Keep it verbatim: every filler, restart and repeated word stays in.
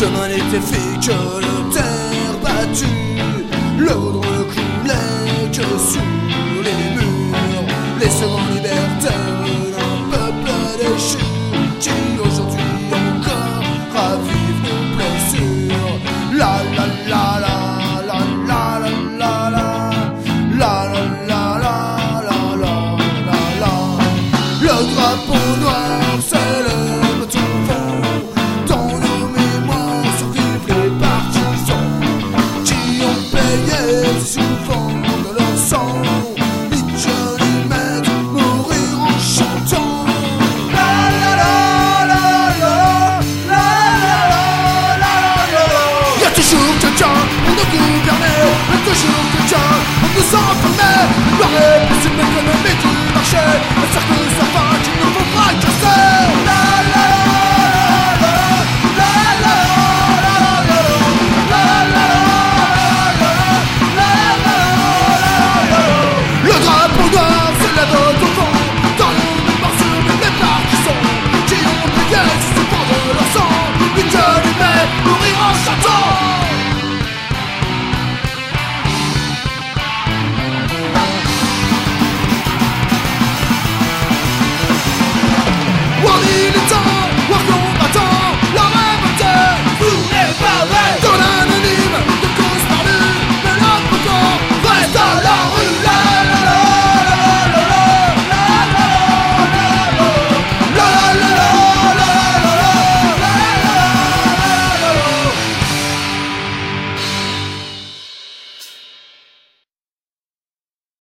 chemin n'était fait que de terre battue. Le goudron coulait que sur les murs, laissant en liberté un peuple déchu qui aujourd'hui encore ravive nos blessures. La la la la la la la la la la la la la la la la. Le drapeau noir s'élève tout fond, dans nos mémoires survivent les partisans qui ont payé si souvent